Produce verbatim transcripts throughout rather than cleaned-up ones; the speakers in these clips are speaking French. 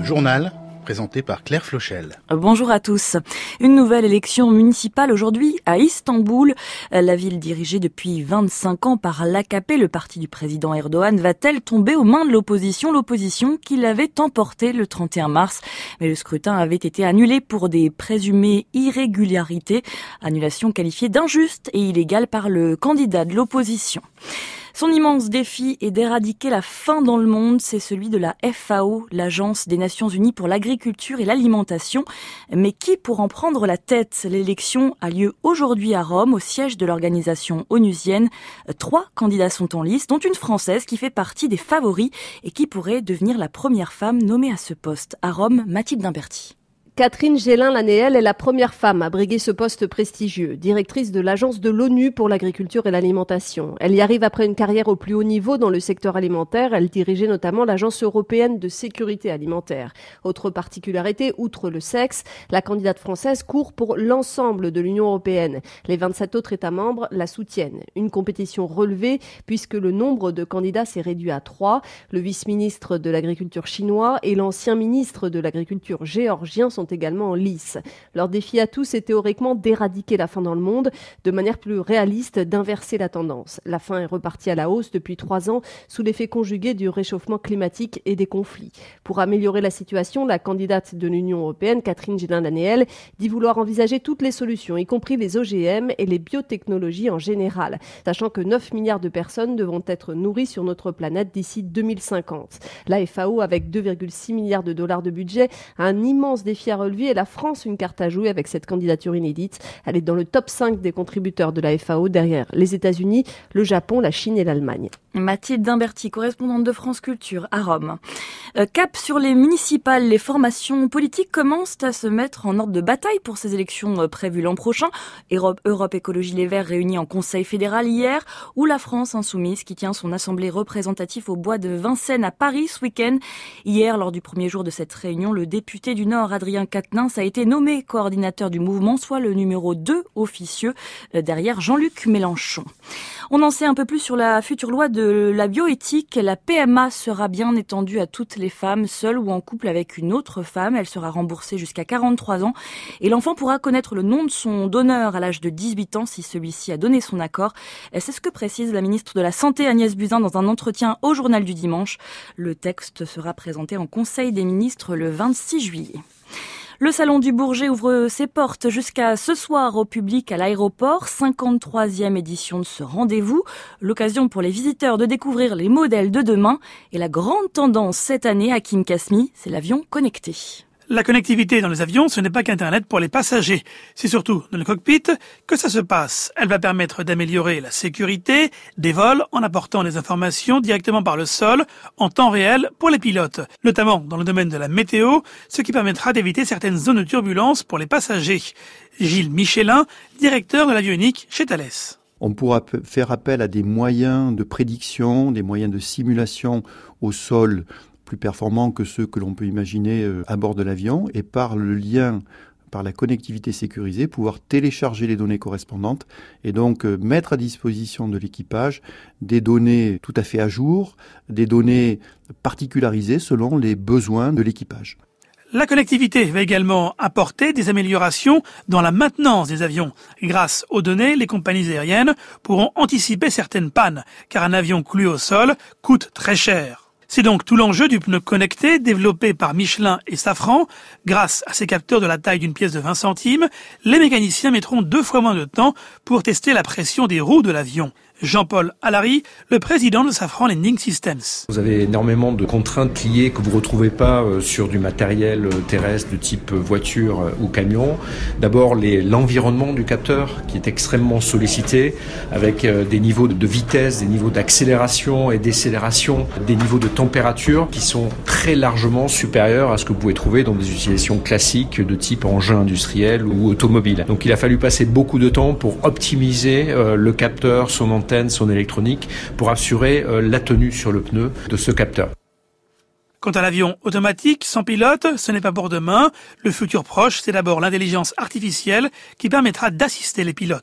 journal présenté par Claire Flochel. Bonjour à tous. Une nouvelle élection municipale aujourd'hui à Istanbul. La ville dirigée depuis vingt-cinq ans par l'A K P, le parti du président Erdogan, va-t-elle tomber aux mains de l'opposition, l'opposition qui l'avait emporté le trente et un mars. Mais le scrutin avait été annulé pour des présumées irrégularités, annulation qualifiée d'injuste et illégale par le candidat de l'opposition. Son immense défi est d'éradiquer la faim dans le monde, c'est celui de la F A O, l'Agence des Nations Unies pour l'agriculture et l'alimentation. Mais qui pour en prendre la tête? L'élection a lieu aujourd'hui à Rome, au siège de l'organisation onusienne. Trois candidats sont en lice, dont une Française qui fait partie des favoris et qui pourrait devenir la première femme nommée à ce poste. À Rome, Mathilde Imberti. Catherine Gélin-Lanéel est la première femme à briguer ce poste prestigieux, directrice de l'Agence de l'ONU pour l'agriculture et l'alimentation. Elle y arrive après une carrière au plus haut niveau dans le secteur alimentaire. Elle dirigeait notamment l'Agence européenne de sécurité alimentaire. Autre particularité, outre le sexe, la candidate française court pour l'ensemble de l'Union européenne. Les vingt-sept autres États membres la soutiennent. Une compétition relevée puisque le nombre de candidats s'est réduit à trois. Le vice-ministre de l'agriculture chinois et l'ancien ministre de l'agriculture géorgien sont également en lice. Leur défi à tous est théoriquement d'éradiquer la faim dans le monde, de manière plus réaliste d'inverser la tendance. La faim est repartie à la hausse depuis trois ans sous l'effet conjugué du réchauffement climatique et des conflits. Pour améliorer la situation, la candidate de l'Union européenne, Catherine Gélin-Lanéel, dit vouloir envisager toutes les solutions, y compris les O G M et les biotechnologies en général, sachant que neuf milliards de personnes devront être nourries sur notre planète d'ici deux mille cinquante. La F A O, avec deux virgule six milliards de dollars de budget, a un immense défi à relever et la France une carte à jouer avec cette candidature inédite. Elle est dans le top cinq des contributeurs de la F A O derrière les États-Unis, le Japon, la Chine et l'Allemagne. Mathilde Dimberti, correspondante de France Culture à Rome. Euh, cap sur les municipales, les formations politiques commencent à se mettre en ordre de bataille pour ces élections euh, prévues l'an prochain. Europe, Europe Écologie Les Verts réunis en Conseil fédéral hier, ou la France Insoumise qui tient son assemblée représentative au bois de Vincennes à Paris ce week-end. Hier, lors du premier jour de cette réunion, le député du Nord, Adrien Quatennens, a été nommé coordinateur du mouvement, soit le numéro deux officieux euh, derrière Jean-Luc Mélenchon. On en sait un peu plus sur la future loi de la bioéthique. La P M A sera bien étendue à toutes les femmes, seules ou en couple avec une autre femme. Elle sera remboursée jusqu'à quarante-trois ans et l'enfant pourra connaître le nom de son donneur à l'âge de dix-huit ans si celui-ci a donné son accord. C'est ce que précise la ministre de la Santé Agnès Buzyn dans un entretien au Journal du Dimanche. Le texte sera présenté en Conseil des ministres le vingt-six juillet. Le Salon du Bourget ouvre ses portes jusqu'à ce soir au public à l'aéroport. cinquante-troisième édition de ce rendez-vous. L'occasion pour les visiteurs de découvrir les modèles de demain. Et la grande tendance cette année, Hakim Kasmi, c'est l'avion connecté. La connectivité dans les avions, ce n'est pas qu'Internet pour les passagers. C'est surtout dans le cockpit que ça se passe. Elle va permettre d'améliorer la sécurité des vols en apportant des informations directement par le sol en temps réel pour les pilotes, notamment dans le domaine de la météo, ce qui permettra d'éviter certaines zones de turbulence pour les passagers. Gilles Michelin, directeur de l'avionique chez Thales. On pourra faire appel à des moyens de prédiction, des moyens de simulation au sol plus performants que ceux que l'on peut imaginer à bord de l'avion, et par le lien, par la connectivité sécurisée, pouvoir télécharger les données correspondantes et donc mettre à disposition de l'équipage des données tout à fait à jour, des données particularisées selon les besoins de l'équipage. La connectivité va également apporter des améliorations dans la maintenance des avions. Grâce aux données, les compagnies aériennes pourront anticiper certaines pannes, car un avion cloué au sol coûte très cher. C'est donc tout l'enjeu du pneu connecté développé par Michelin et Safran. Grâce à ces capteurs de la taille d'une pièce de vingt centimes, les mécaniciens mettront deux fois moins de temps pour tester la pression des roues de l'avion. Jean-Paul Allary, le président de Safran Landing Systems. Vous avez énormément de contraintes liées que vous ne retrouvez pas sur du matériel terrestre de type voiture ou camion. D'abord, les, l'environnement du capteur qui est extrêmement sollicité avec des niveaux de vitesse, des niveaux d'accélération et décélération, des niveaux de température qui sont très largement supérieurs à ce que vous pouvez trouver dans des utilisations classiques de type engin industriel ou automobile. Donc il a fallu passer beaucoup de temps pour optimiser euh, le capteur, son antenne, son électronique, pour assurer euh, la tenue sur le pneu de ce capteur. Quant à l'avion automatique sans pilote, ce n'est pas pour demain. Le futur proche, c'est d'abord l'intelligence artificielle qui permettra d'assister les pilotes.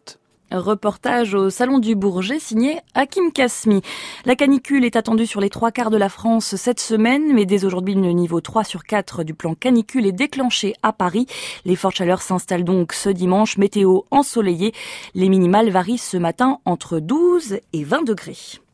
Reportage au Salon du Bourget signé Hakim Kasmi. La canicule est attendue sur les trois quarts de la France cette semaine, mais dès aujourd'hui, le niveau trois sur quatre du plan canicule est déclenché à Paris. Les fortes chaleurs s'installent donc ce dimanche, météo ensoleillée. Les minimales varient ce matin entre douze et vingt degrés.